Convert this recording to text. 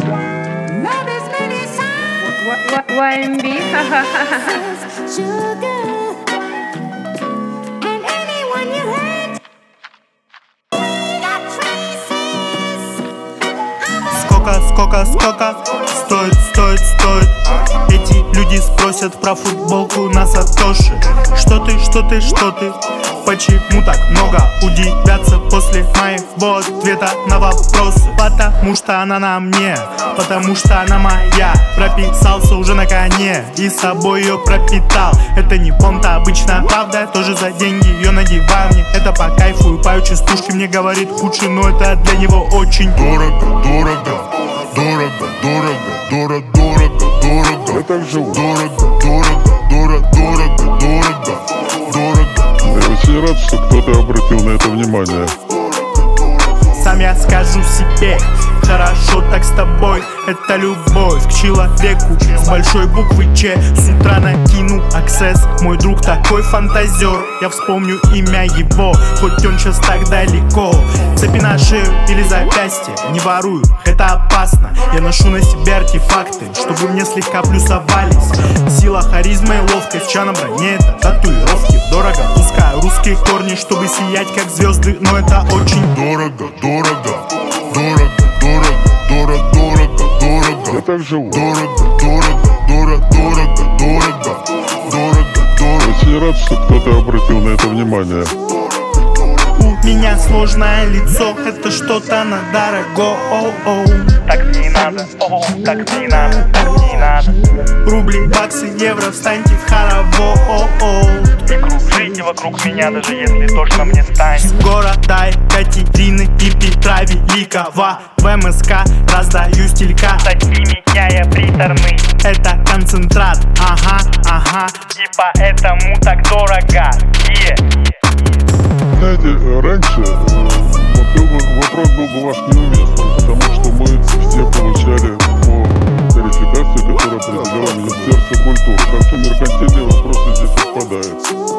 YMB, Сколько стоит. Эти люди спросят про футболку на Сатоши. Что ты? Почему так много? Удивятся после моего ответа на вопросы. Потому что она на мне, потому что она моя. Прописался уже на коне и с собой ее пропитал. Это не понта, обычная правда, я тоже за деньги ее надеваю. Мне это по кайфу, и пою частушки. Мне говорит худший, но это для него очень дорого. Я так живу. Дорого. Я очень рад, что кто-то обратил на это внимание. Сам я скажу себе, хорошо так с тобой. Это любовь к человеку с большой буквы Ч. С утра накину аксесс, мой друг такой фантазер. Я вспомню имя его, хоть он сейчас так далеко. Цепи на шею или запястье, не ворую, это опасно. Я ношу на себе артефакты, чтобы мне слегка плюсовались. Сила, харизма и ловкость, чья на броне это татуировки. Дорого, пускаю русские корни, чтобы сиять как звезды. Но это очень дорого. Я так живу. Дорого. Очень рад, что кто-то обратил на это внимание. У меня сложное лицо, это что-то на дорого. Так мне не надо, так мне не надо, так мне не надо. Рубли, баксы, евро, встаньте в хоровод. И кружите вокруг меня, даже если тошно мне станет. Города Екатерины и Петра Великого. В МСК раздаю стилька. Такими я приторный. Это концентрат, ага. Типа этому так дорого. Знаете, раньше вопрос был бы ваш неуместный, потому что мы все получали по тарификации, которая определяла Министерство культуры. Так что меркантильные вопросы здесь отпадают.